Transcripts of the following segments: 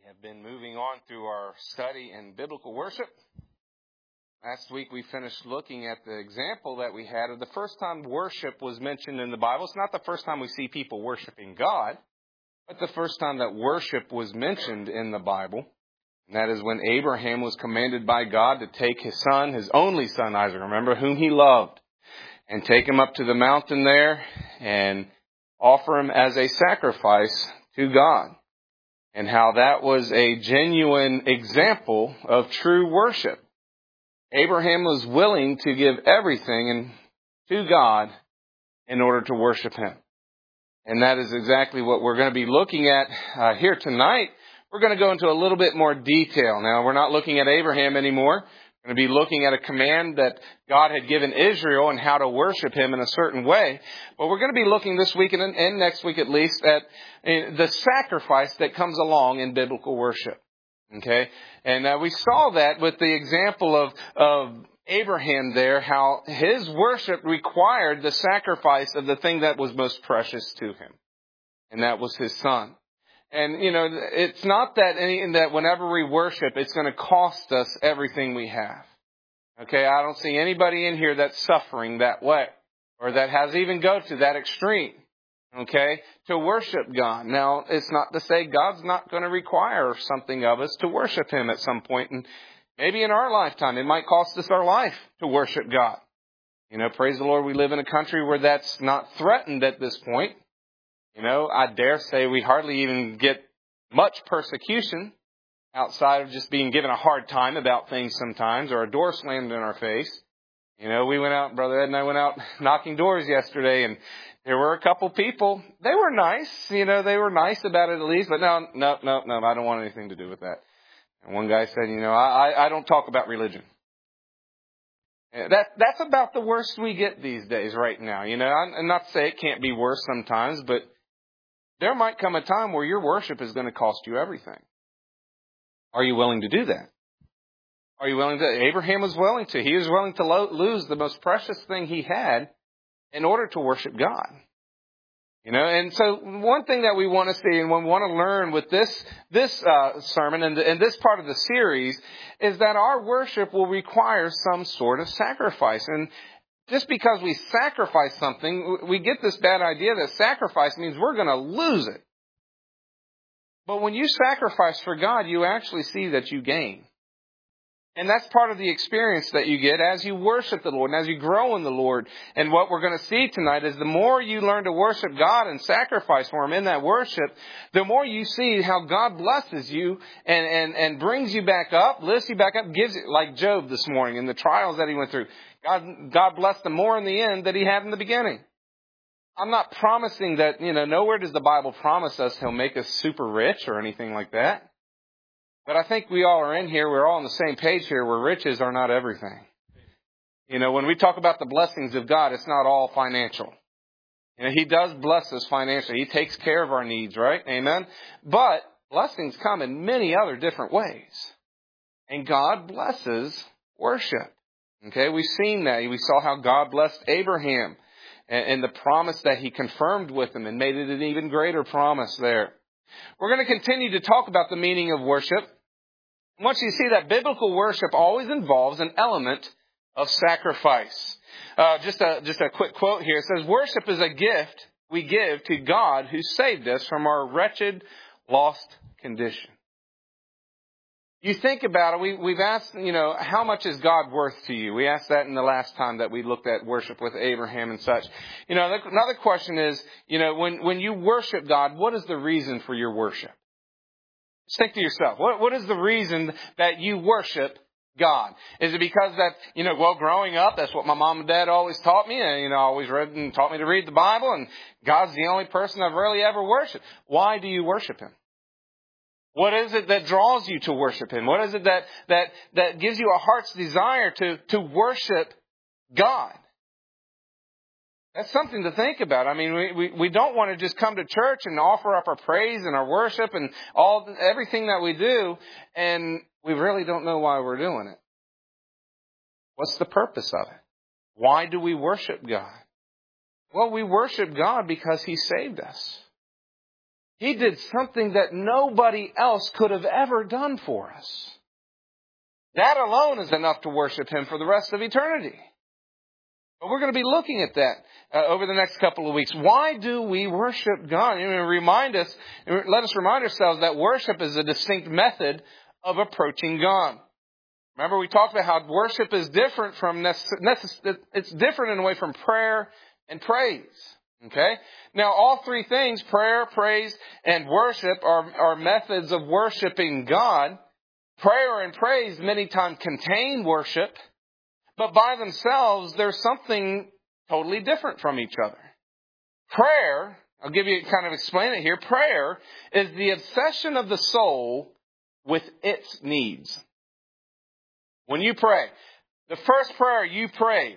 We have been moving on through our study in biblical worship. Last week we finished looking at the example that we had of the first time worship was mentioned in the Bible. It's not the first time we see people worshiping God, but the first time that worship was mentioned in the Bible. And that is when Abraham was commanded by God to take his son, his only son Isaac, remember, whom he loved, and take him up to the mountain there and offer him as a sacrifice to God. And how that was a genuine example of true worship. Abraham was willing to give everything to God in order to worship Him. And that is exactly what we're going to be looking at here tonight. We're going to go into a little bit more detail. Now, we're not looking at Abraham anymore. We're going to be looking at a command that God had given Israel and how to worship Him in a certain way. But we're going to be looking this week and next week at least at the sacrifice that comes along in biblical worship. Okay? And we saw that with the example of Abraham there, how his worship required the sacrifice of the thing that was most precious to him. And that was his son. And, it's not that whenever we worship, it's going to cost us everything we have. Okay, I don't see anybody in here that's suffering that way, or that has even go to that extreme, okay, to worship God. Now, it's not to say God's not going to require something of us to worship Him at some point. And maybe in our lifetime, it might cost us our life to worship God. Praise the Lord, we live in a country where that's not threatened at this point. I dare say we hardly even get much persecution outside of just being given a hard time about things sometimes, or a door slammed in our face. We went out, Brother Ed and I went out knocking doors yesterday, and there were a couple people. They were nice, they were nice about it at least, but no, I don't want anything to do with that. And one guy said, I don't talk about religion. That's about the worst we get these days right now. I'm not to say it can't be worse sometimes, but there might come a time where your worship is going to cost you everything. Are you willing to do that? Are you willing to? Abraham was willing to. He was willing to lose the most precious thing he had in order to worship God. And so one thing that we want to see and we want to learn with this sermon and this part of the series is that our worship will require some sort of sacrifice. And just because we sacrifice something, we get this bad idea that sacrifice means we're going to lose it. But when you sacrifice for God, you actually see that you gain. And that's part of the experience that you get as you worship the Lord and as you grow in the Lord. And what we're going to see tonight is the more you learn to worship God and sacrifice for Him in that worship, the more you see how God blesses you and brings you back up, lifts you back up, gives you, like Job this morning and the trials that he went through. God blessed him more in the end than He had in the beginning. I'm not promising that, nowhere does the Bible promise us He'll make us super rich or anything like that. But I think we all are in here, we're all on the same page here where riches are not everything. When we talk about the blessings of God, it's not all financial. He does bless us financially. He takes care of our needs, right? Amen? But blessings come in many other different ways. And God blesses worship. Okay, we've seen that. We saw how God blessed Abraham and the promise that He confirmed with him and made it an even greater promise there. We're going to continue to talk about the meaning of worship. I want you to see that biblical worship always involves an element of sacrifice. Just a quick quote here. It says, "Worship is a gift we give to God who saved us from our wretched, lost condition." You think about it, we've asked, how much is God worth to you? We asked that in the last time that we looked at worship with Abraham and such. Another question is, when you worship God, what is the reason for your worship? Just think to yourself, what is the reason that you worship God? Is it because that, growing up, that's what my mom and dad always taught me, and, always read and taught me to read the Bible, and God's the only person I've really ever worshiped. Why do you worship Him? What is it that draws you to worship Him? What is it that gives you a heart's desire to worship God? That's something to think about. I mean, we don't want to just come to church and offer up our praise and our worship and everything that we do, and we really don't know why we're doing it. What's the purpose of it? Why do we worship God? Well, we worship God because He saved us. He did something that nobody else could have ever done for us. That alone is enough to worship Him for the rest of eternity. But we're going to be looking at that over the next couple of weeks. Why do we worship God? Let us remind ourselves that worship is a distinct method of approaching God. Remember, we talked about how worship is different from it's different in a way from prayer and praise. Okay? Now, all three things, prayer, praise, and worship, are methods of worshiping God. Prayer and praise many times contain worship, but by themselves, there's something totally different from each other. Prayer, I'll give you kind of explain it here. Prayer is the obsession of the soul with its needs. When you pray, the first prayer you prayed,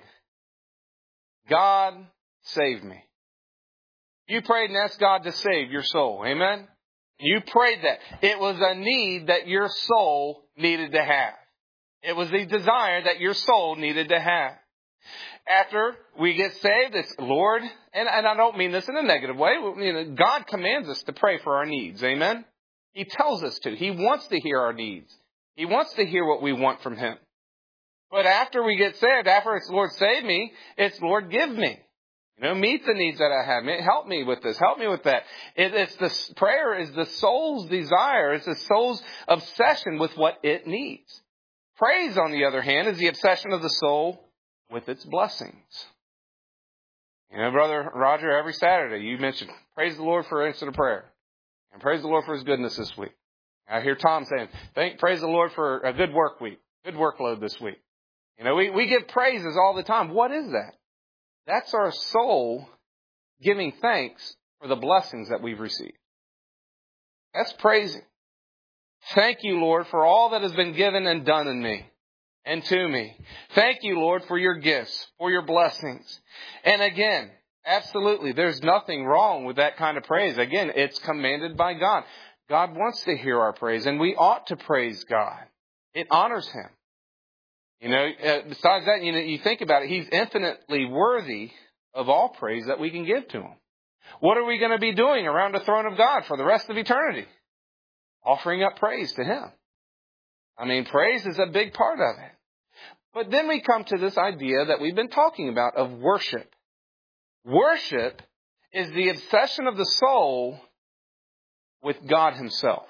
God, save me. You prayed and asked God to save your soul. Amen? You prayed that. It was a need that your soul needed to have. It was the desire that your soul needed to have. After we get saved, it's Lord, and I don't mean this in a negative way. God commands us to pray for our needs. Amen? He tells us to. He wants to hear our needs. He wants to hear what we want from Him. But after we get saved, after it's Lord, save me, it's Lord, give me. Meet the needs that I have. Help me with this. Help me with that. Prayer is the soul's desire. It's the soul's obsession with what it needs. Praise, on the other hand, is the obsession of the soul with its blessings. Brother Roger, every Saturday you mention, praise the Lord for answer to prayer. And praise the Lord for His goodness this week. I hear Tom saying, praise the Lord for a good work week, good workload this week. We give praises all the time. What is that? That's our soul giving thanks for the blessings that we've received. That's praising. Thank you, Lord, for all that has been given and done in me and to me. Thank you, Lord, for your gifts, for your blessings. And again, absolutely, there's nothing wrong with that kind of praise. Again, it's commanded by God. God wants to hear our praise, and we ought to praise God. It honors Him. Besides that, you think about it, He's infinitely worthy of all praise that we can give to Him. What are we going to be doing around the throne of God for the rest of eternity? Offering up praise to Him. Praise is a big part of it. But then we come to this idea that we've been talking about of worship. Worship is the obsession of the soul with God Himself.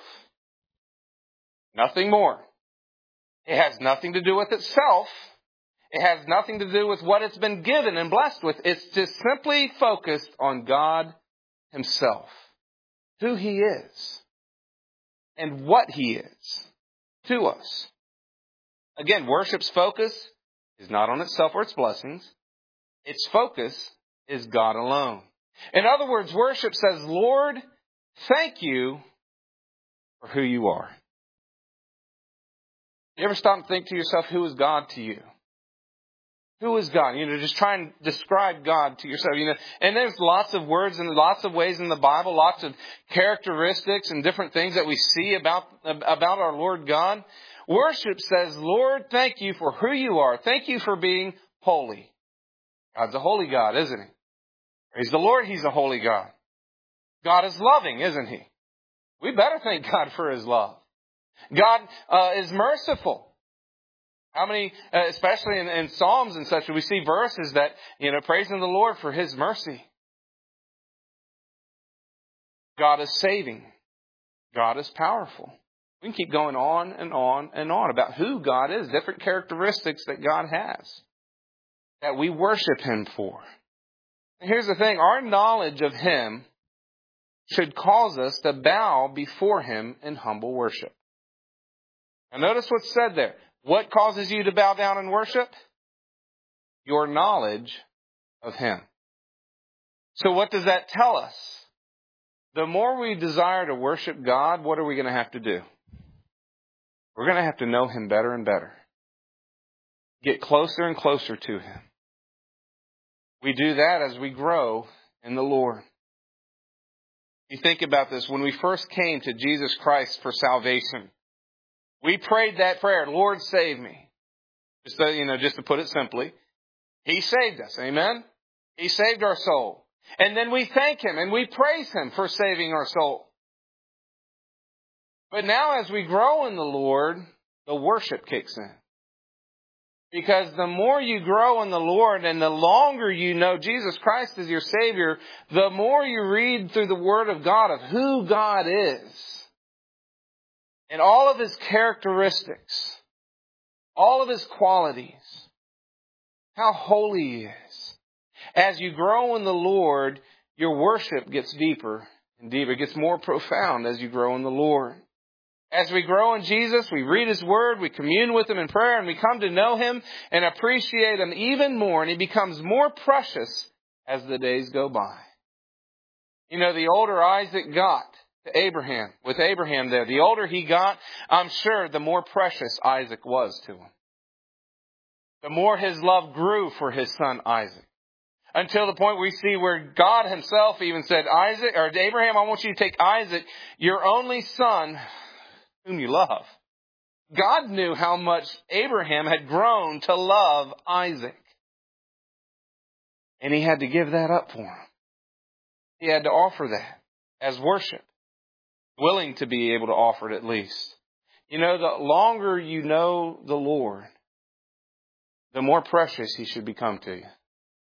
Nothing more. It has nothing to do with itself. It has nothing to do with what it's been given and blessed with. It's just simply focused on God Himself. Who He is. And what He is to us. Again, worship's focus is not on itself or its blessings. Its focus is God alone. In other words, worship says, Lord, thank you for who you are. You ever stop and think to yourself, who is God to you? Who is God? Just try and describe God to yourself. And there's lots of words and lots of ways in the Bible, lots of characteristics and different things that we see about our Lord God. Worship says, Lord, thank you for who you are. Thank you for being holy. God's a holy God, isn't He? Praise the Lord, He's a holy God. God is loving, isn't He? We better thank God for His love. God is merciful. How many, especially in Psalms and such, we see verses that, praising the Lord for His mercy. God is saving. God is powerful. We can keep going on and on and on about who God is, different characteristics that God has, that we worship Him for. And here's the thing, our knowledge of Him should cause us to bow before Him in humble worship. Now notice what's said there. What causes you to bow down and worship? Your knowledge of Him. So what does that tell us? The more we desire to worship God, what are we going to have to do? We're going to have to know Him better and better. Get closer and closer to Him. We do that as we grow in the Lord. You think about this. When we first came to Jesus Christ for salvation, we prayed that prayer, Lord, save me. Just to put it simply, He saved us. Amen? He saved our soul. And then we thank Him and we praise Him for saving our soul. But now as we grow in the Lord, the worship kicks in. Because the more you grow in the Lord and the longer you know Jesus Christ as your Savior, the more you read through the Word of God of who God is and all of His characteristics, all of His qualities, how holy He is. As you grow in the Lord, your worship gets deeper and deeper. It gets more profound as you grow in the Lord. As we grow in Jesus, we read His Word, we commune with Him in prayer, and we come to know Him and appreciate Him even more, and He becomes more precious as the days go by. You know, the older Isaac got to Abraham, with Abraham there, the older he got, I'm sure the more precious Isaac was to him. The more his love grew for his son Isaac. Until the point we see where God Himself even said, Isaac, or Abraham, I want you to take Isaac, your only son, whom you love. God knew how much Abraham had grown to love Isaac. And He had to give that up for him. He had to offer that as worship. Willing to be able to offer it at least. You know, the longer you know the Lord, the more precious He should become to you.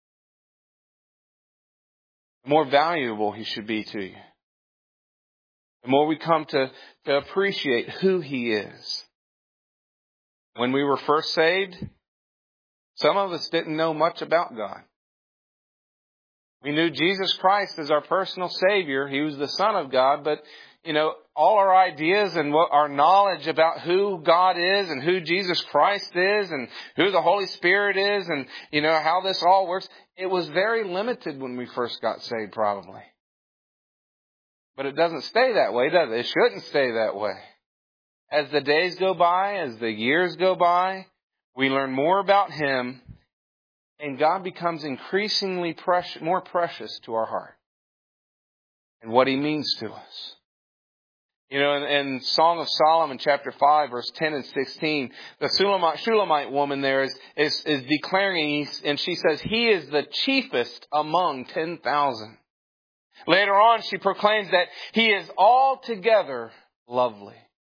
The more valuable He should be to you. The more we come to appreciate who He is. When we were first saved, some of us didn't know much about God. We knew Jesus Christ as our personal Savior. He was the Son of God, but, you know, all our ideas and what our knowledge about who God is and who Jesus Christ is and who the Holy Spirit is and, you know, how this all works, it was very limited when we first got saved, probably. But it doesn't stay that way, does it? It shouldn't stay that way. As the days go by, as the years go by, we learn more about Him, and God becomes increasingly more precious to our heart and what He means to us. You know, in Song of Solomon, chapter 5, verse 10 and 16, the Shulamite woman there is declaring, and she says, He is the chiefest among 10,000. Later on, she proclaims that He is altogether lovely.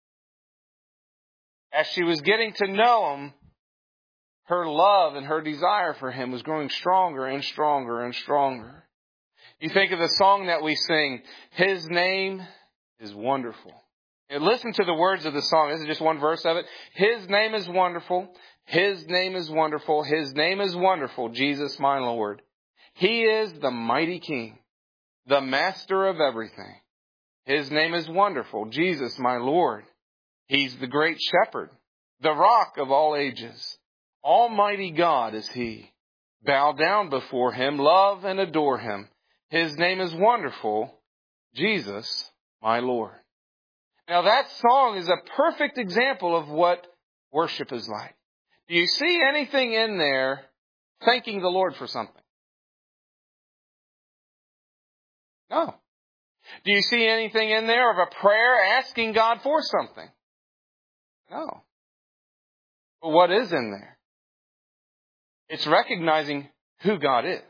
As she was getting to know Him, her love and her desire for Him was growing stronger and stronger and stronger. You think of the song that we sing, His name is wonderful. And listen to the words of the song. This is just one verse of it. His name is wonderful. His name is wonderful. His name is wonderful, Jesus my Lord. He is the mighty King, the master of everything. His name is wonderful, Jesus my Lord. He's the great shepherd, the rock of all ages. Almighty God is He. Bow down before Him, love and adore Him. His name is wonderful, Jesus my Lord. Now that song is a perfect example of what worship is like. Do you see anything in there thanking the Lord for something? No. Do you see anything in there of a prayer asking God for something? No. But what is in there? It's recognizing who God is.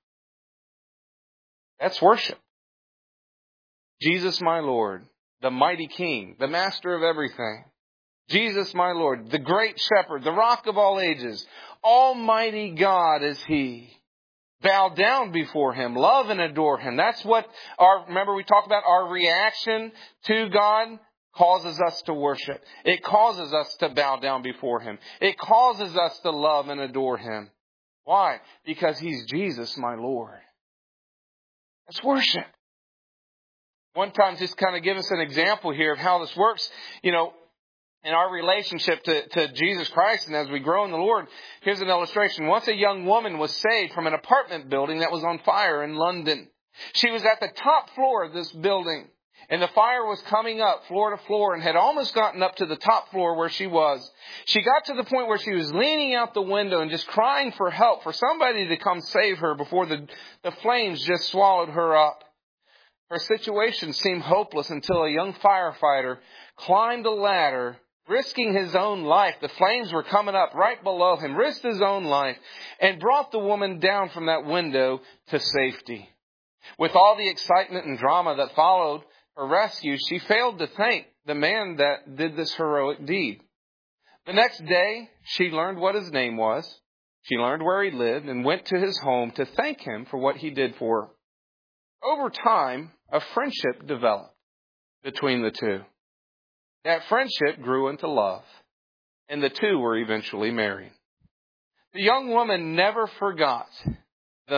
That's worship. Jesus my Lord, the mighty King, the master of everything. Jesus my Lord, the great shepherd, the rock of all ages. Almighty God is He. Bow down before Him, love and adore Him. That's what remember we talked about our reaction to God causes us to worship. It causes us to bow down before Him. It causes us to love and adore Him. Why? Because He's Jesus, my Lord. That's worship. One time, just kind of give us an example here of how this works, you know, in our relationship to Jesus Christ and as we grow in the Lord. Here's an illustration. Once a young woman was saved from an apartment building that was on fire in London. She was at the top floor of this building, and the fire was coming up floor to floor and had almost gotten up to the top floor where she was. She got to the point where she was leaning out the window and just crying for help, for somebody to come save her before the flames just swallowed her up. Her situation seemed hopeless until a young firefighter climbed a ladder, risking his own life. The flames were coming up right below him, risked his own life, and brought the woman down from that window to safety. With all the excitement and drama that followed her rescue, she failed to think the man that did this heroic deed. The next day, she learned what his name was. She learned where he lived and went to his home to thank him for what he did for her. Over time, a friendship developed between the two. That friendship grew into love, and the two were eventually married. The young woman never forgot that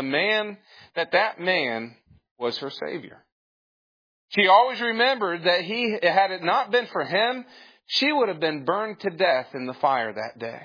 man was her Savior. She always remembered that had it not been for him, she would have been burned to death in the fire that day.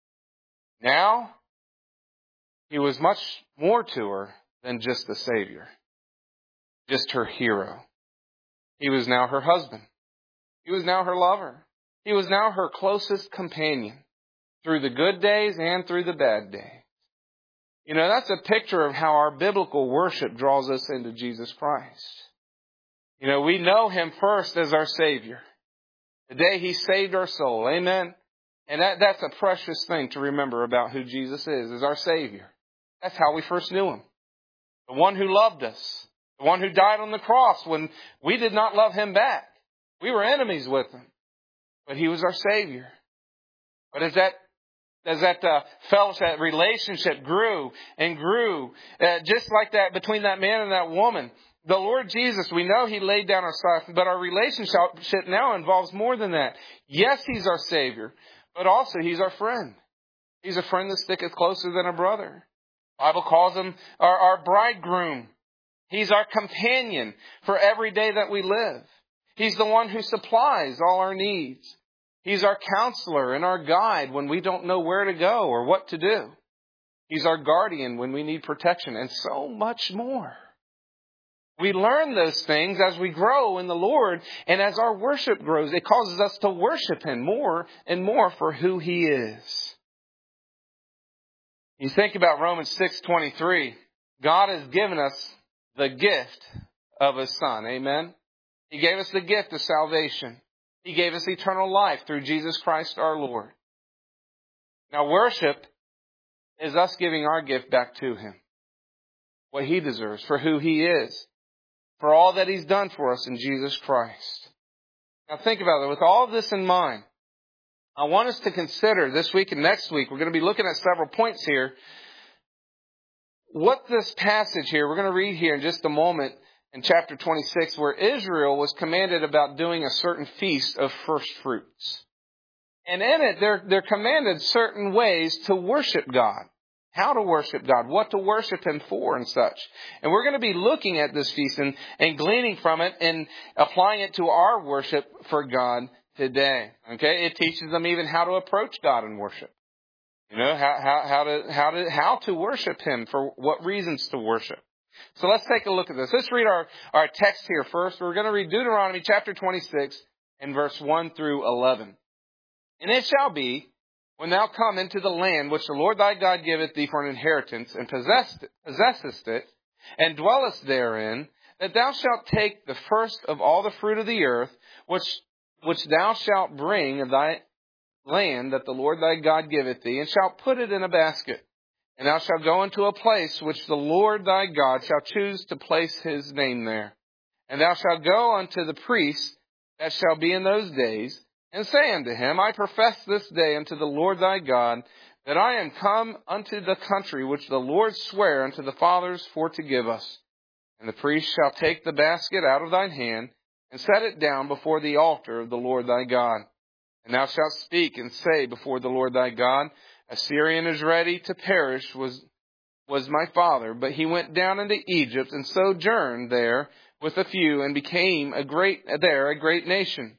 Now, he was much more to her than just the Savior, just her hero. He was now her husband. He was now her lover. He was now her closest companion through the good days and through the bad days. You know, that's a picture of how our biblical worship draws us into Jesus Christ. You know, we know Him first as our Savior. The day He saved our soul. Amen. And that's a precious thing to remember about who Jesus is our Savior. That's how we first knew Him. The one who loved us. The one who died on the cross when we did not love Him back. We were enemies with Him. But He was our Savior. But as that fellowship, that relationship grew and grew, just like that between that man and that woman, the Lord Jesus, we know He laid down His life, but our relationship now involves more than that. Yes, He's our Savior, but also He's our friend. He's a friend that sticketh closer than a brother. The Bible calls Him our bridegroom. He's our companion for every day that we live. He's the one who supplies all our needs. He's our counselor and our guide when we don't know where to go or what to do. He's our guardian when we need protection, and so much more. We learn those things as we grow in the Lord, and as our worship grows, it causes us to worship Him more and more for who He is. You think about Romans 6:23. God has given us the gift of His Son. Amen? He gave us the gift of salvation. He gave us eternal life through Jesus Christ our Lord. Now, worship is us giving our gift back to Him. What He deserves, for who He is, for all that He's done for us in Jesus Christ. Now, think about it. With all of this in mind, I want us to consider this week and next week, we're going to be looking at several points here. What this passage here, we're going to read here in just a moment, in chapter 26, where Israel was commanded about doing a certain feast of first fruits. And in it, they're commanded certain ways to worship God. How to worship God, what to worship Him for and such. And we're going to be looking at this feast and gleaning from it and applying it to our worship for God today. Okay? It teaches them even how to approach God in worship. You know, how to worship Him, for what reasons to worship. So let's take a look at this. Let's read our text here first. We're going to read Deuteronomy chapter 26 and verse 1 through 11. And it shall be, when thou come into the land which the Lord thy God giveth thee for an inheritance, and possessest it, and dwellest therein, that thou shalt take the first of all the fruit of the earth, which thou shalt bring of thy land that the Lord thy God giveth thee, and shalt put it in a basket. And thou shalt go into a place which the Lord thy God shall choose to place His name there. And thou shalt go unto the priest that shall be in those days, and say unto him, I profess this day unto the Lord thy God, that I am come unto the country which the Lord sware unto the fathers for to give us. And the priest shall take the basket out of thine hand, and set it down before the altar of the Lord thy God. And thou shalt speak and say before the Lord thy God, Assyrian is ready to perish, was my father, but he went down into Egypt and sojourned there with a few, and became a nation,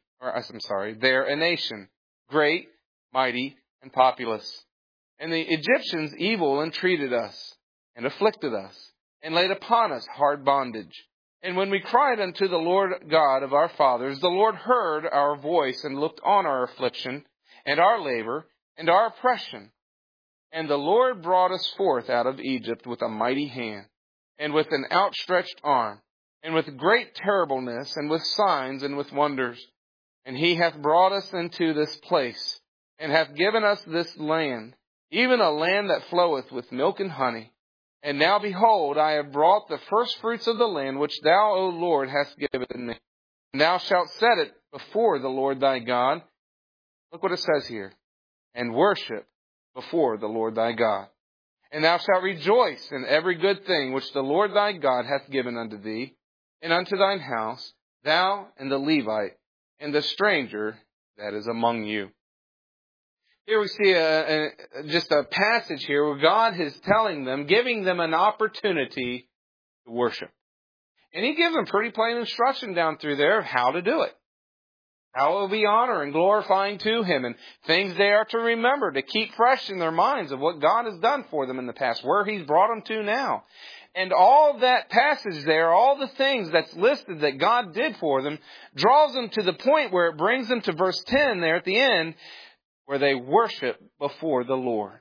great, mighty, and populous. And the Egyptians evil entreated us, and afflicted us, and laid upon us hard bondage. And when we cried unto the Lord God of our fathers, the Lord heard our voice, and looked on our affliction, and our labor, and our oppression. And the Lord brought us forth out of Egypt with a mighty hand, and with an outstretched arm, and with great terribleness, and with signs, and with wonders. And He hath brought us into this place, and hath given us this land, even a land that floweth with milk and honey. And now behold, I have brought the first fruits of the land, which thou, O Lord, hast given me. And thou shalt set it before the Lord thy God. Look what it says here. And worship before the Lord thy God. And thou shalt rejoice in every good thing which the Lord thy God hath given unto thee, and unto thine house, thou and the Levite, and the stranger that is among you. Here we see just a passage here where God is telling them, giving them an opportunity to worship. And He gives them pretty plain instruction down through there of how to do it. How it will be honor and glorifying to Him, and things they are to remember, to keep fresh in their minds of what God has done for them in the past, where He's brought them to now. And all that passage there, all the things that's listed that God did for them, draws them to the point where it brings them to verse 10 there at the end, where they worship before the Lord.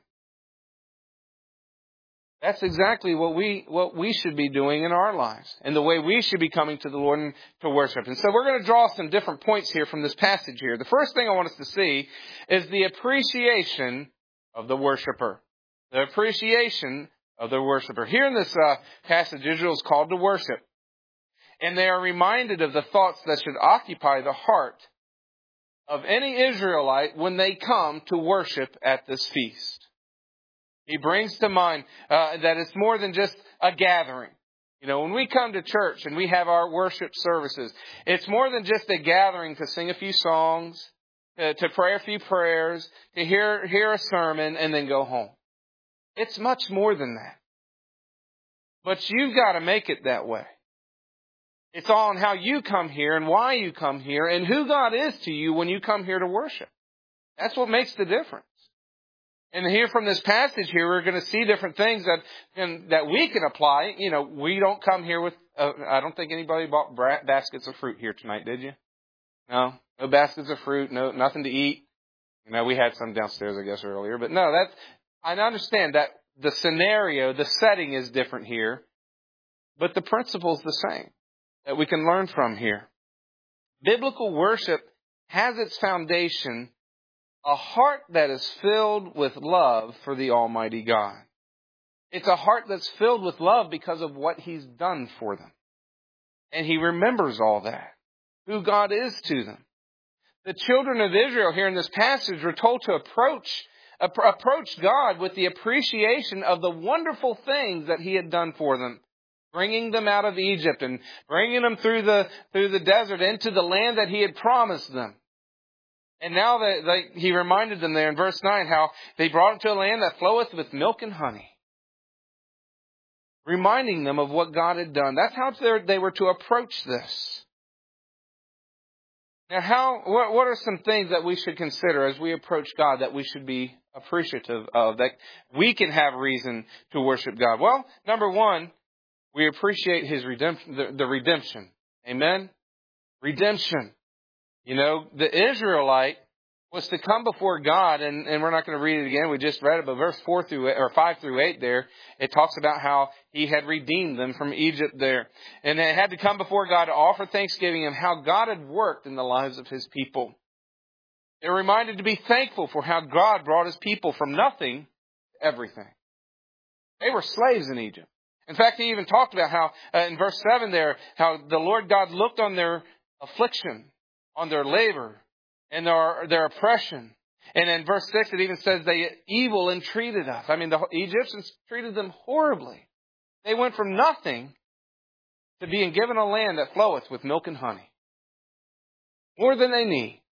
That's exactly what we should be doing in our lives, and the way we should be coming to the Lord to worship. And so we're going to draw some different points here from this passage here. The first thing I want us to see is the appreciation of the worshiper. The appreciation of the worshiper. Here in this passage, Israel is called to worship. And they are reminded of the thoughts that should occupy the heart of any Israelite when they come to worship at this feast. He brings to mind that it's more than just a gathering. You know, when we come to church and we have our worship services, it's more than just a gathering to sing a few songs, to pray a few prayers, to hear a sermon, and then go home. It's much more than that. But you've got to make it that way. It's all on how you come here and why you come here and who God is to you when you come here to worship. That's what makes the difference. And here from this passage here, we're going to see different things that we can apply. You know, we don't come here with, I don't think anybody bought baskets of fruit here tonight, did you? No baskets of fruit, nothing to eat. You know, we had some downstairs, I guess, earlier. But no, I understand that the scenario, the setting is different here. But the principle's the same that we can learn from here. Biblical worship has its foundation a heart that is filled with love for the Almighty God. It's a heart that's filled with love because of what He's done for them. And He remembers all that, who God is to them. The children of Israel here in this passage were told to approach God with the appreciation of the wonderful things that He had done for them, bringing them out of Egypt and bringing them through the desert into the land that He had promised them. And now He reminded them there in verse 9 how they brought them to a land that floweth with milk and honey. Reminding them of what God had done. That's how they were to approach this. Now, what are some things that we should consider as we approach God that we should be appreciative of, that we can have reason to worship God? Well, number one, we appreciate His redemption, the redemption. Amen? Redemption. You know, the Israelite was to come before God, and we're not going to read it again. We just read it, but verse 5 through 8 there, it talks about how He had redeemed them from Egypt there. And they had to come before God to offer thanksgiving and how God had worked in the lives of His people. They were reminded to be thankful for how God brought His people from nothing to everything. They were slaves in Egypt. In fact, He even talked about how, in verse 7 there, how the Lord God looked on their affliction, on their labor, and their oppression. And in verse 6, it even says they evil entreated us. I mean, the Egyptians treated them horribly. They went from nothing to being given a land that floweth with milk and honey. More than they need.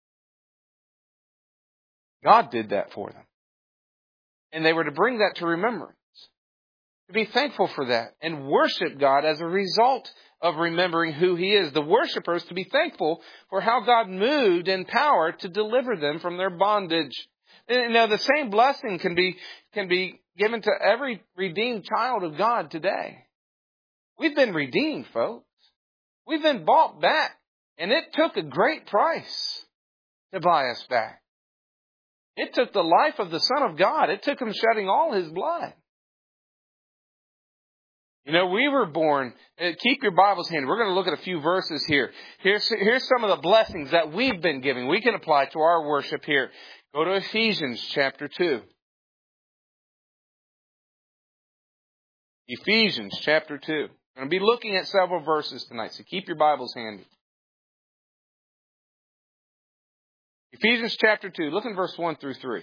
God did that for them. And they were to bring that to remembrance. To be thankful for that and worship God as a result of remembering who He is. The worshipers to be thankful for how God moved in power to deliver them from their bondage. You know, the same blessing can be given to every redeemed child of God today. We've been redeemed, folks. We've been bought back. And it took a great price to buy us back. It took the life of the Son of God. It took Him shedding all His blood. You know, we were born, keep your Bibles handy. We're going to look at a few verses here. Here's some of the blessings that we've been given. We can apply to our worship here. Go to Ephesians chapter 2. Ephesians chapter 2. I'm going to be looking at several verses tonight, so keep your Bibles handy. Ephesians chapter 2, look in verse 1 through 3.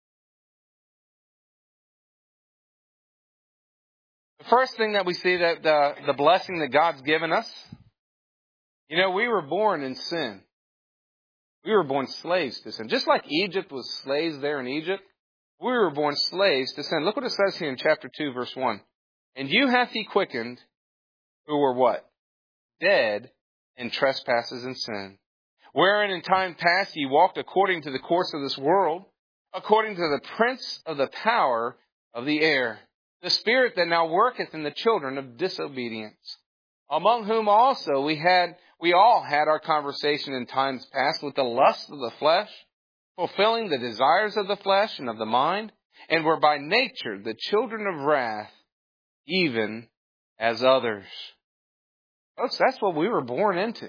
The first thing that we see, that the blessing that God's given us, we were born in sin. We were born slaves to sin. Just like Egypt was slaves there in Egypt, we were born slaves to sin. Look what it says here in chapter 2, verse 1. And you hath he quickened who were what? Dead in trespasses and sin. Wherein in time past ye walked according to the course of this world, according to the prince of the power of the air, the spirit that now worketh in the children of disobedience, among whom also we all had our conversation in times past with the lust of the flesh, fulfilling the desires of the flesh and of the mind, and were by nature the children of wrath, even as others. Folks, that's what we were born into.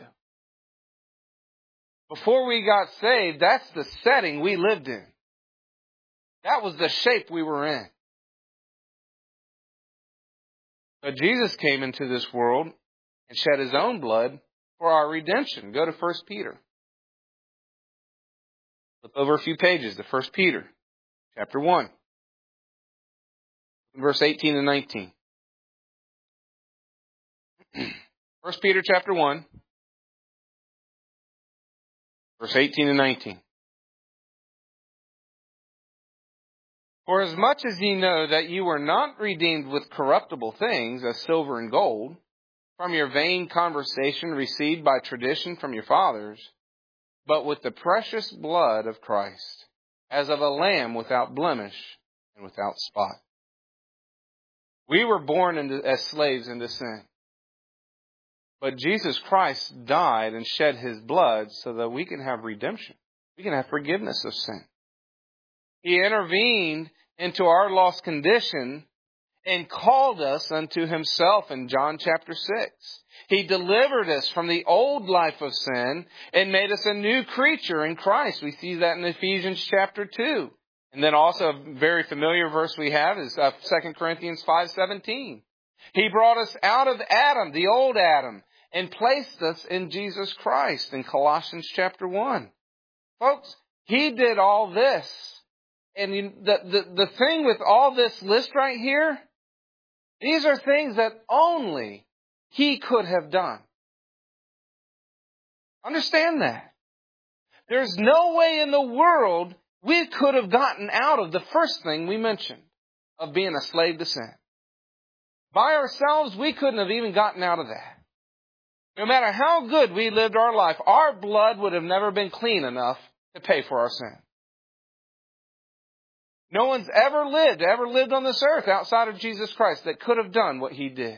Before we got saved, that's the setting we lived in. That was the shape we were in. But Jesus came into this world and shed his own blood for our redemption. Go to 1 Peter. Flip over a few pages to 1 Peter chapter 1, verse 18 and 19. 1 Peter chapter 1, verse 18 and 19. For as much as ye know that you were not redeemed with corruptible things, as silver and gold, from your vain conversation received by tradition from your fathers, but with the precious blood of Christ, as of a lamb without blemish and without spot. We were born as slaves into sin. But Jesus Christ died and shed his blood so that we can have redemption. We can have forgiveness of sin. He intervened into our lost condition and called us unto himself in John chapter 6. He delivered us from the old life of sin and made us a new creature in Christ. We see that in Ephesians chapter 2. And then also a very familiar verse we have is 2 Corinthians 5:17. He brought us out of Adam, the old Adam, and placed us in Jesus Christ in Colossians chapter 1. Folks, he did all this. And the thing with all this list right here, these are things that only he could have done. Understand that. There's no way in the world we could have gotten out of the first thing we mentioned, of being a slave to sin. By ourselves, we couldn't have even gotten out of that. No matter how good we lived our life, our blood would have never been clean enough to pay for our sin. No one's ever lived on this earth outside of Jesus Christ that could have done what he did.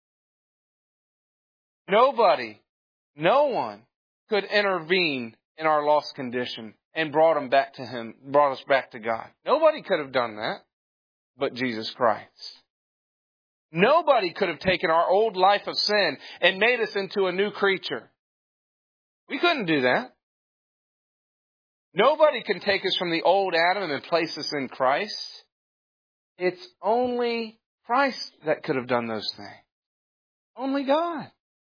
Nobody, no one could intervene in our lost condition and brought us back to God. Nobody could have done that but Jesus Christ. Nobody could have taken our old life of sin and made us into a new creature. We couldn't do that. Nobody can take us from the old Adam and place us in Christ. It's only Christ that could have done those things. Only God.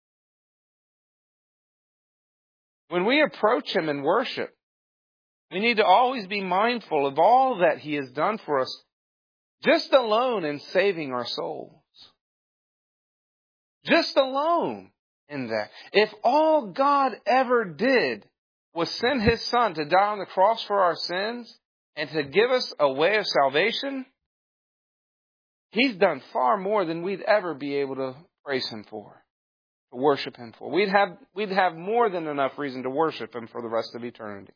When we approach him in worship, we need to always be mindful of all that he has done for us, just alone in saving our souls. Just alone in that. If all God ever did was send his Son to die on the cross for our sins and to give us a way of salvation, he's done far more than we'd ever be able to praise him for, to worship him for. We'd have more than enough reason to worship him for the rest of eternity.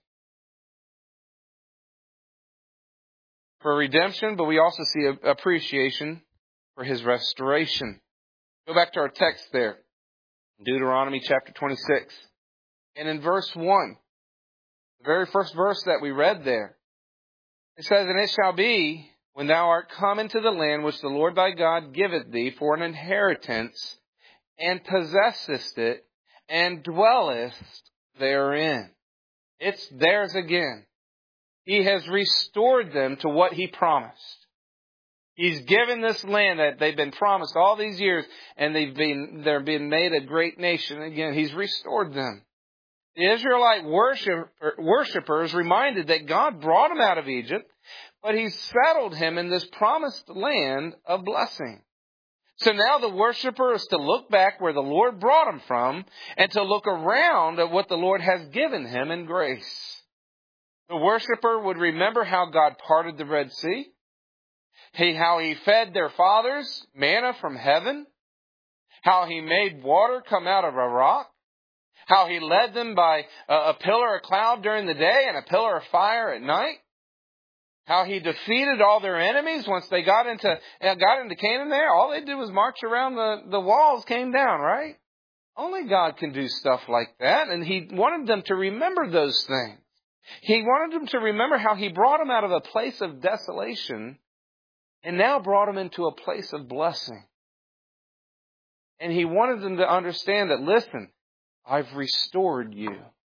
For redemption, but we also see appreciation for his restoration. Go back to our text there, Deuteronomy chapter 26. And in verse 1, the very first verse that we read there, it says, And it shall be, when thou art come into the land which the Lord thy God giveth thee for an inheritance, and possessest it, and dwellest therein. It's theirs again. He has restored them to what he promised. He's given this land that they've been promised all these years, and they're being made a great nation again. He's restored them. The Israelite worshipers reminded that God brought them out of Egypt, but He settled him in this promised land of blessing. So now the worshiper is to look back where the Lord brought him from and to look around at what the Lord has given him in grace. The worshiper would remember how God parted the Red Sea, how He fed their fathers manna from heaven, how He made water come out of a rock, how He led them by a pillar of cloud during the day and a pillar of fire at night, how He defeated all their enemies once they got into Canaan there. All they did was march around the walls came down, right? Only God can do stuff like that. And He wanted them to remember those things. He wanted them to remember how He brought them out of a place of desolation and now brought them into a place of blessing. And He wanted them to understand that, listen, I've restored you.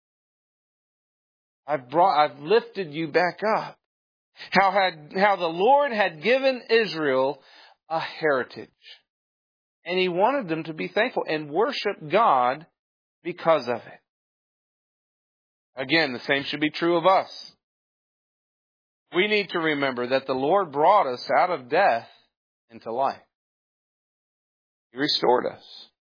I've lifted you back up. How the Lord had given Israel a heritage. And He wanted them to be thankful and worship God because of it. Again, the same should be true of us. We need to remember that the Lord brought us out of death into life. He restored us.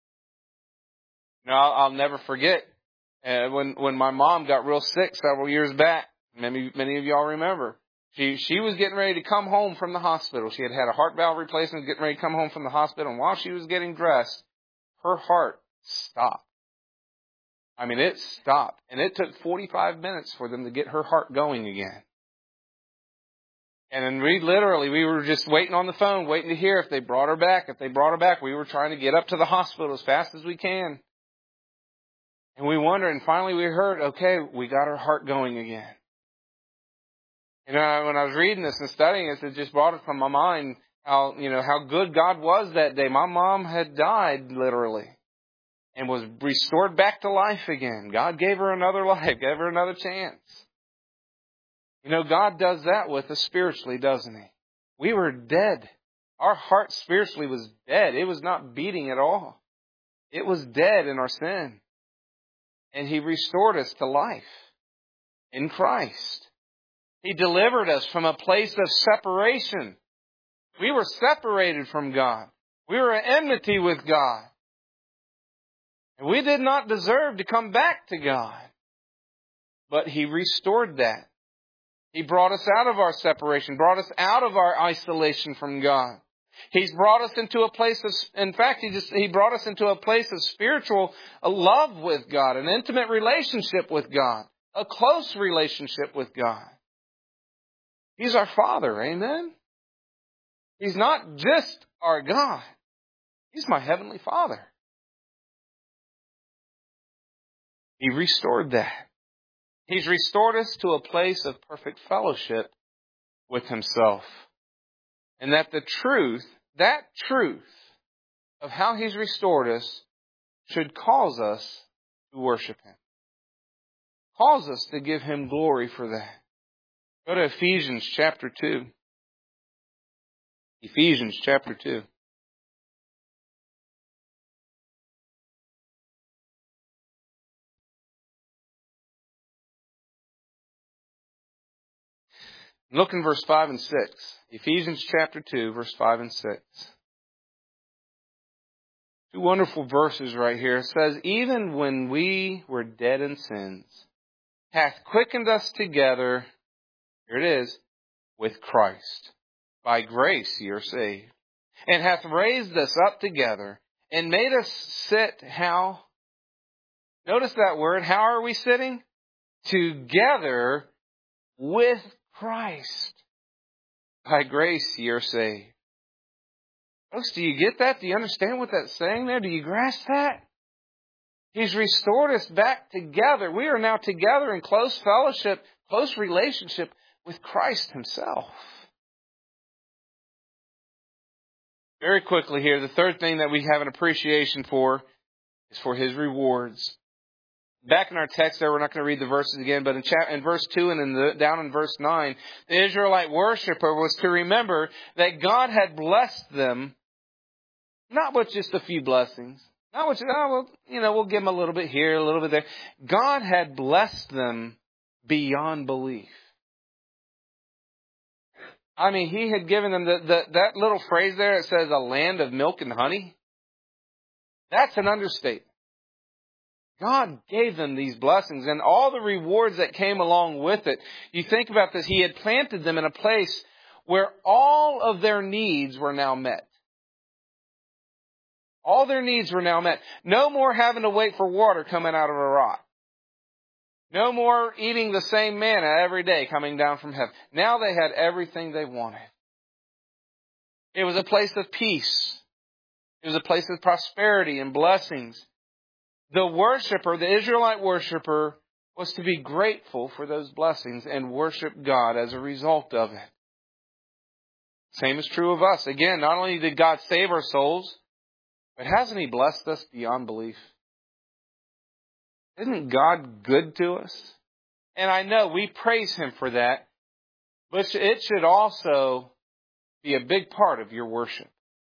Now, I'll never forget when my mom got real sick several years back. Many of y'all remember. She was getting ready to come home from the hospital. She had had a heart valve replacement, getting ready to come home from the hospital. And while she was getting dressed, her heart stopped. I mean, it stopped. And it took 45 minutes for them to get her heart going again. And then we were just waiting on the phone, waiting to hear if they brought her back. If they brought her back, we were trying to get up to the hospital as fast as we can. And we wondered, and finally we heard, okay, we got her heart going again. You know, when I was reading this and studying this, it just brought it from my mind how good God was that day. My mom had died literally and was restored back to life again. God gave her another life, gave her another chance. You know, God does that with us spiritually, doesn't He? We were dead. Our heart spiritually was dead. It was not beating at all. It was dead in our sin. And He restored us to life in Christ. He delivered us from a place of separation. We were separated from God. We were at enmity with God. And we did not deserve to come back to God. But He restored that. He brought us out of our separation, brought us out of our isolation from God. He's brought us into a place of, in fact, He brought us into a place of spiritual love with God, an intimate relationship with God, a close relationship with God. He's our Father, amen? He's not just our God. He's my Heavenly Father. He restored that. He's restored us to a place of perfect fellowship with Himself. And that truth of how He's restored us should cause us to worship Him. Cause us to give Him glory for that. Go to Ephesians chapter 2. Ephesians chapter 2. Look in verse 5 and 6. Ephesians chapter 2, verse 5 and 6. Two wonderful verses right here. It says, even when we were dead in sins, hath quickened us together, here it is, with Christ. By grace ye are saved. And hath raised us up together, and made us sit, how? Notice that word. How are we sitting? Together with Christ. By grace ye are saved. Folks, do you get that? Do you understand what that's saying there? Do you grasp that? He's restored us back together. We are now together in close fellowship, close relationship with Christ Himself. Very quickly here, the third thing that we have an appreciation for is for His rewards. Back in our text there, we're not going to read the verses again, but in verse 2 and down in verse 9, the Israelite worshiper was to remember that God had blessed them, not with just a few blessings, Not what we'll give them a little bit here, a little bit there. God had blessed them beyond belief. I mean, He had given them that little phrase there. It says a land of milk and honey. That's an understatement. God gave them these blessings and all the rewards that came along with it. You think about this. He had planted them in a place where all of their needs were now met. All their needs were now met. No more having to wait for water coming out of a rock. No more eating the same manna every day coming down from heaven. Now they had everything they wanted. It was a place of peace. It was a place of prosperity and blessings. The worshiper, the Israelite worshiper, was to be grateful for those blessings and worship God as a result of it. Same is true of us. Again, not only did God save our souls, but hasn't He blessed us beyond belief? Isn't God good to us? And I know we praise Him for that, but it should also be a big part of your worship.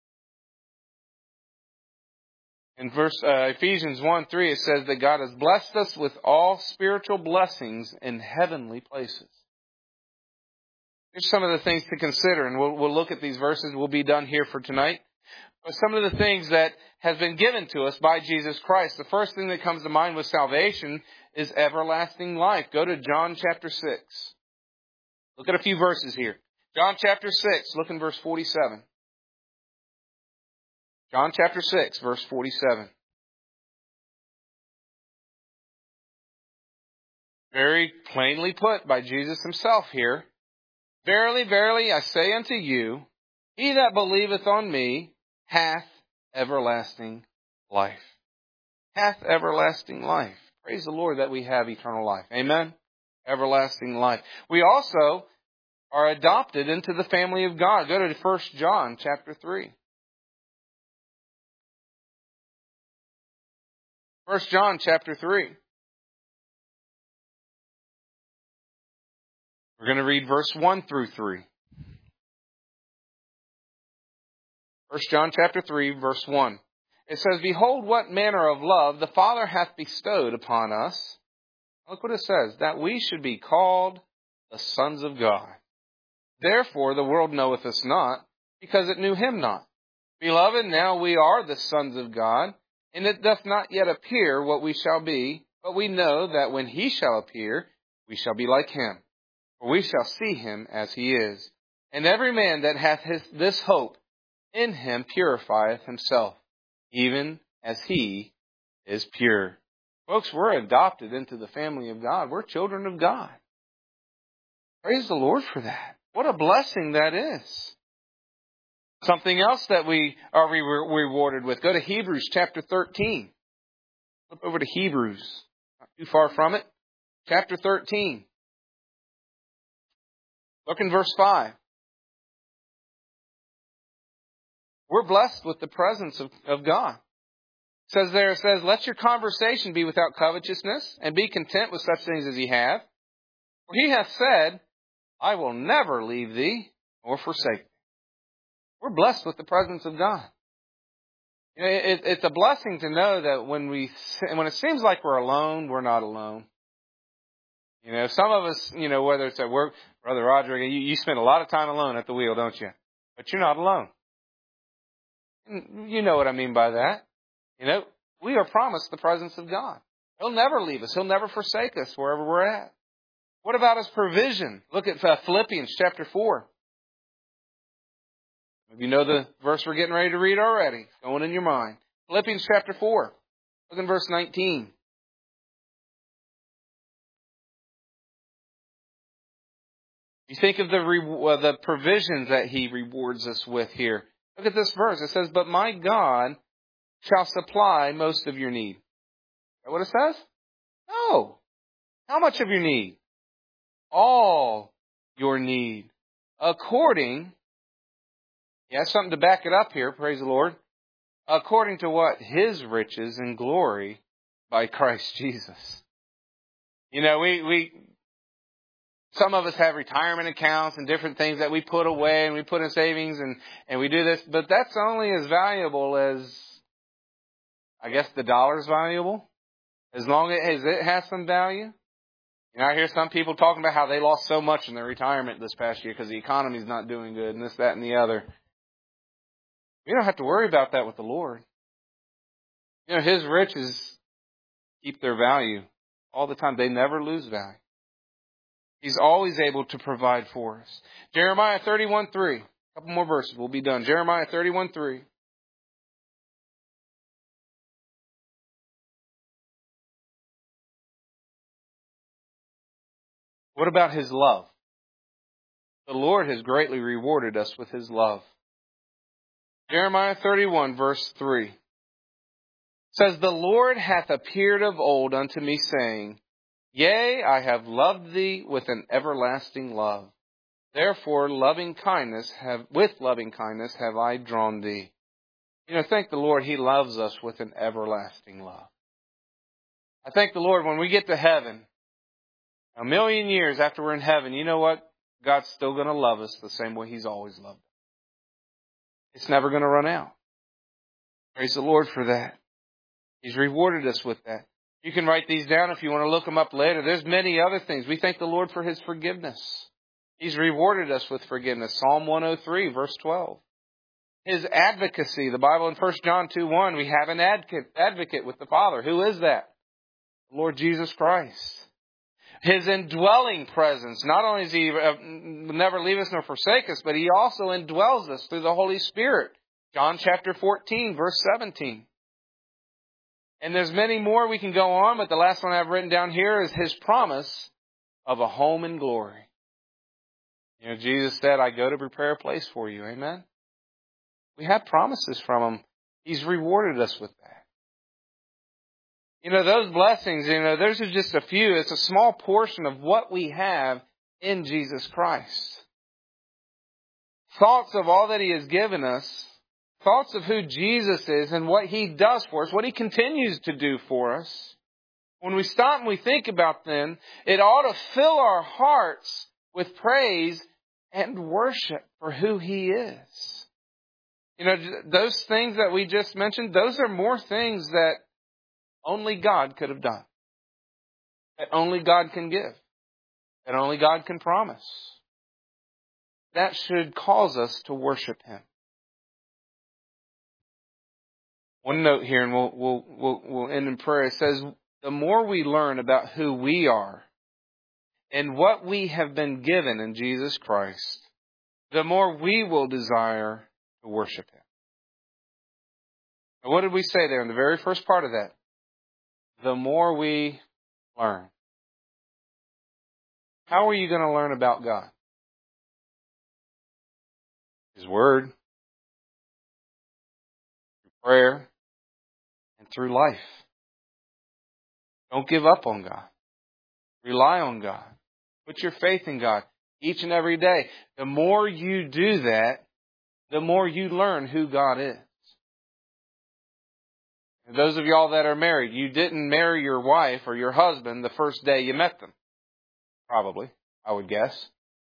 In Ephesians 1:3, it says that God has blessed us with all spiritual blessings in heavenly places. Here's some of the things to consider, and we'll look at these verses. We'll be done here for tonight. But some of the things that has been given to us by Jesus Christ. The first thing that comes to mind with salvation is everlasting life. Go to John chapter 6. Look at a few verses here. John chapter 6, look in verse 47. John chapter 6, verse 47. Very plainly put by Jesus Himself here. Verily, verily, I say unto you, he that believeth on me hath everlasting life. Hath everlasting life. Praise the Lord that we have eternal life. Amen? Everlasting life. We also are adopted into the family of God. Go to 1 John chapter 3. 1 John chapter 3. We're going to read verse 1 through 3. 1 John chapter 3, verse 1. It says, Behold, what manner of love the Father hath bestowed upon us. Look what it says, that we should be called the sons of God. Therefore the world knoweth us not, because it knew Him not. Beloved, now we are the sons of God, and it doth not yet appear what we shall be, but we know that when He shall appear, we shall be like Him. For we shall see Him as He is. And every man that hath this hope in Him purifieth himself, even as He is pure. Folks, we're adopted into the family of God. We're children of God. Praise the Lord for that. What a blessing that is. Something else that we are rewarded with. Go to Hebrews chapter 13. Flip over to Hebrews. Not too far from it. Chapter 13. Look in verse 5. We're blessed with the presence of God. It says, let your conversation be without covetousness, and be content with such things as ye have. For He hath said, I will never leave thee or forsake thee. We're blessed with the presence of God. It's a blessing to know that when it seems like we're alone, we're not alone. Some of us, whether it's at work, Brother Roger, you spend a lot of time alone at the wheel, don't you? But you're not alone. You know what I mean by that. We are promised the presence of God. He'll never leave us. He'll never forsake us wherever we're at. What about His provision? Look at Philippians chapter 4. You know the verse we're getting ready to read already. It's going in your mind. Philippians chapter 4. Look in verse 19. You think of the provisions that He rewards us with here. Look at this verse. It says, But my God shall supply most of your need. Is that what it says? No. How much of your need? All your need. According, he has something to back it up here, praise the Lord. According to what? His riches and glory by Christ Jesus. Some of us have retirement accounts and different things that we put away and we put in savings and we do this, but that's only as valuable as I guess the dollar's valuable. As long as it has some value. You know, I hear some people talking about how they lost so much in their retirement this past year because the economy's not doing good and this, that, and the other. We don't have to worry about that with the Lord. You know, His riches keep their value all the time. They never lose value. He's always able to provide for us. Jeremiah 31:3. A couple more verses. We'll be done. Jeremiah 31:3. What about His love? The Lord has greatly rewarded us with His love. Jeremiah 31, verse 3. Says, the Lord hath appeared of old unto me, saying, Yea, I have loved thee with an everlasting love. Therefore, with loving kindness have I drawn thee. You know, thank the Lord, He loves us with an everlasting love. I thank the Lord when we get to heaven, a million years after we're in heaven, you know what? God's still going to love us the same way He's always loved us. It's never going to run out. Praise the Lord for that. He's rewarded us with that. You can write these down if you want to look them up later. There's many other things. We thank the Lord for His forgiveness. He's rewarded us with forgiveness. Psalm 103, verse 12. His advocacy. The Bible in 1 John 2:1, we have an advocate with the Father. Who is that? The Lord Jesus Christ. His indwelling presence. Not only does He never leave us nor forsake us, but He also indwells us through the Holy Spirit. John chapter 14, verse 17. And there's many more we can go on, but the last one I've written down here is His promise of a home in glory. You know, Jesus said, I go to prepare a place for you. Amen? We have promises from Him. He's rewarded us with that. You know, those blessings, those are just a few. It's a small portion of what we have in Jesus Christ. Thoughts of all that He has given us, thoughts of who Jesus is and what He does for us, what He continues to do for us. When we stop and we think about them, it ought to fill our hearts with praise and worship for who He is. You know, those things that we just mentioned, those are more things that only God could have done. That only God can give. That only God can promise. That should cause us to worship Him. One note here, and we'll end in prayer. It says, the more we learn about who we are and what we have been given in Jesus Christ, the more we will desire to worship Him. Now, what did we say there in the very first part of that? The more we learn. How are you going to learn about God? His Word, through prayer, and through life. Don't give up on God. Rely on God. Put your faith in God each and every day. The more you do that, the more you learn who God is. And those of y'all that are married, you didn't marry your wife or your husband the first day you met them. Probably, I would guess.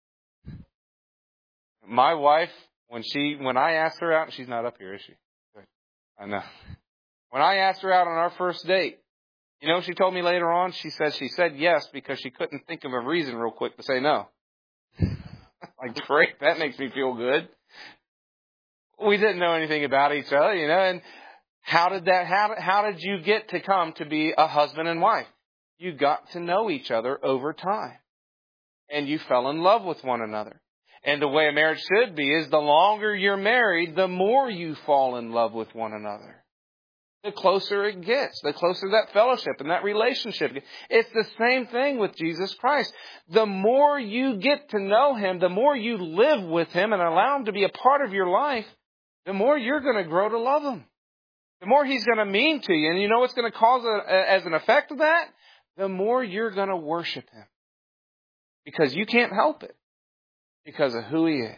My wife, when I asked her out, she's not up here, is she? Good. I know. When I asked her out on our first date, you know what she told me later on? She said yes because she couldn't think of a reason real quick to say no. Like, great, that makes me feel good. We didn't know anything about each other, and how did you get to come to be a husband and wife? You got to know each other over time. And you fell in love with one another. And the way a marriage should be is the longer you're married, the more you fall in love with one another. The closer it gets, the closer that fellowship and that relationship gets. It's the same thing with Jesus Christ. The more you get to know Him, the more you live with Him and allow Him to be a part of your life, the more you're going to grow to love Him. The more He's going to mean to you. And you know what's going to cause as an effect of that? The more you're going to worship Him. Because you can't help it. Because of who He is.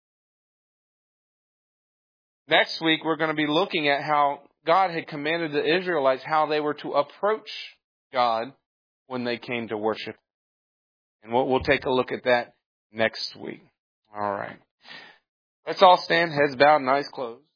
Next week, we're going to be looking at how God had commanded the Israelites how they were to approach God when they came to worship. And we'll take a look at that next week. All right. Let's all stand, heads bowed and eyes closed.